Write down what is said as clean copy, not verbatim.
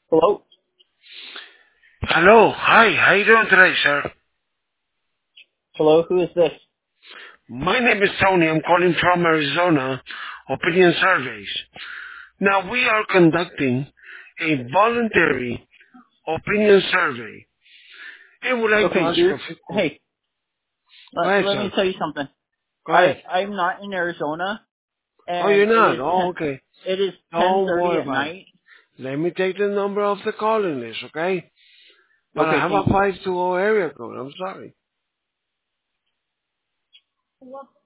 Hello? Hello. Hi. How you doing today, sir? Hello, who is this? My name is Tony. I'm calling from Arizona Opinion Surveys. Now, we are conducting a voluntary opinion survey and would like to Okay, ask dude. a few questions. Hey, Go let, ahead, let me sir. tell you something. Go ahead. I'm not in Arizona, Oh, and you're not? Oh, okay. it is Don't 10:30 worry at about it. night. Let me take the number off the calling list, okay? But I Okay, have a thank you. 520 area code. I'm sorry.